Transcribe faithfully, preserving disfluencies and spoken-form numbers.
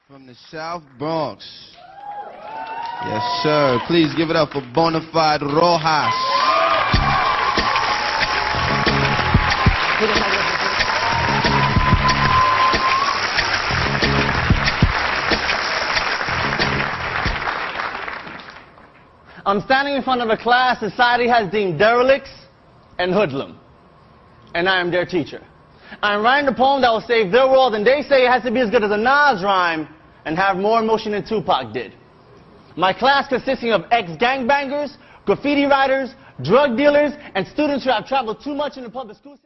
From the South Bronx. Yes, sir. Please give it up for Bonafide Rojas. I'm standing in front of a class society has deemed derelicts and hoodlum, and I am their teacher. I'm writing a poem that will save their world, and they say it has to be as good as a Nas rhyme and have more emotion than Tupac did. My class consisting of ex-gangbangers, graffiti writers, drug dealers, and students who have traveled too much in the public school system.